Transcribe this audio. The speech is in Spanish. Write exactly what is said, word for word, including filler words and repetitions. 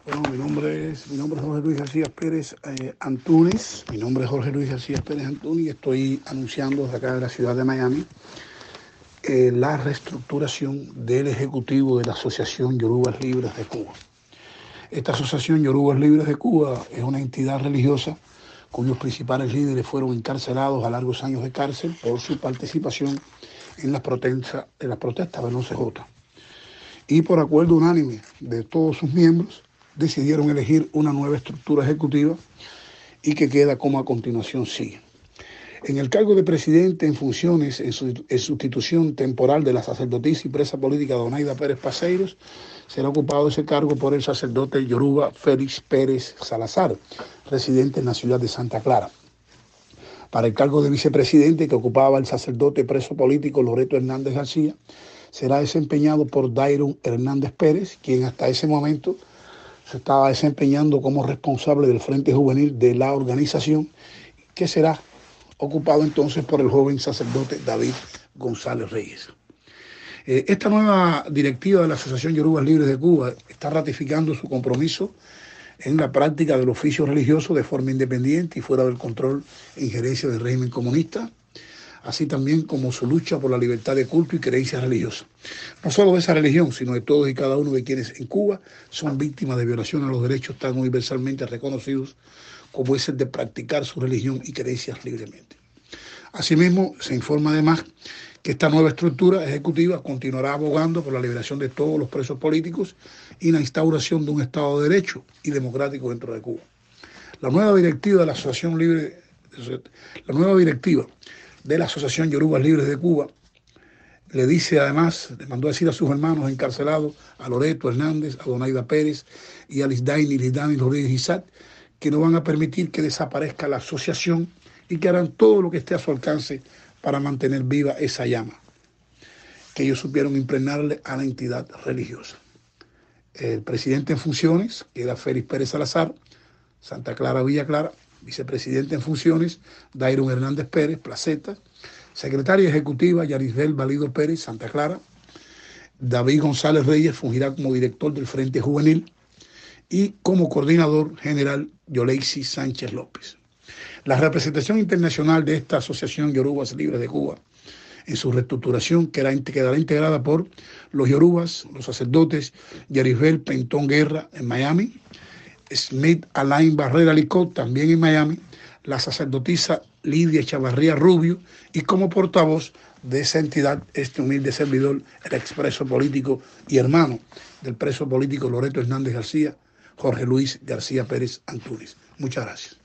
Bueno, mi nombre es, mi nombre es Jorge Luis García Pérez eh, Antúnez. Mi nombre es Jorge Luis García Pérez Antúnez y estoy anunciando desde acá de la ciudad de Miami eh, la reestructuración del Ejecutivo de la Asociación Yorubas Libres de Cuba. Esta Asociación Yorubas Libres de Cuba es una entidad religiosa cuyos principales líderes fueron encarcelados a largos años de cárcel por su participación en las protestas, en las protestas del once jota. Y por acuerdo unánime de todos sus miembros, decidieron elegir una nueva estructura ejecutiva y que queda como a continuación sigue. En el cargo de presidente en funciones, en, su, en sustitución temporal de la sacerdotisa y presa política Donaida Pérez Paseiros, será ocupado ese cargo por el sacerdote yoruba Félix Pérez Salazar, residente en la ciudad de Santa Clara. Para el cargo de vicepresidente que ocupaba el sacerdote preso político Loreto Hernández García, será desempeñado por Dairon Hernández Pérez, quien hasta ese momento se estaba desempeñando como responsable del Frente Juvenil de la organización, que será ocupado entonces por el joven sacerdote David González Reyes. Eh, esta nueva directiva de la Asociación Yorubas Libres de Cuba está ratificando su compromiso en la práctica del oficio religioso de forma independiente y fuera del control e injerencia del régimen comunista, así también como su lucha por la libertad de culto y creencias religiosas. No solo de esa religión, sino de todos y cada uno de quienes en Cuba son víctimas de violación a los derechos tan universalmente reconocidos como es el de practicar su religión y creencias libremente. Asimismo, se informa además que esta nueva estructura ejecutiva continuará abogando por la liberación de todos los presos políticos y la instauración de un Estado de Derecho y democrático dentro de Cuba. La nueva directiva de la Asociación Libre, la nueva directiva de la Asociación Yorubas Libres de Cuba le dice además, le mandó a decir a sus hermanos encarcelados, a Loreto Hernández, a Donaida Pérez y a Lisdaini, Lisdani Rodríguez Isaac, que no van a permitir que desaparezca la asociación y que harán todo lo que esté a su alcance para mantener viva esa llama que ellos supieron impregnarle a la entidad religiosa. El presidente en funciones, que era Félix Pérez Salazar, Santa Clara, Villa Clara; vicepresidente en funciones, Dairon Hernández Pérez, Placeta; secretaria ejecutiva, Yarisbel Valido Pérez, Santa Clara; David González Reyes fungirá como director del Frente Juvenil y como coordinador general, Yoleisi Sánchez López. La representación internacional de esta Asociación Yorubas Libres de Cuba en su reestructuración quedará integrada por los yorubas, los sacerdotes Yarisbel Pentón Guerra en Miami, Smith Alain Barrera Licot también en Miami, la sacerdotisa Lidia Chavarría Rubio y como portavoz de esa entidad, este humilde servidor, el expreso político y hermano del preso político Loreto Hernández García, Jorge Luis García Pérez Antúnez. Muchas gracias.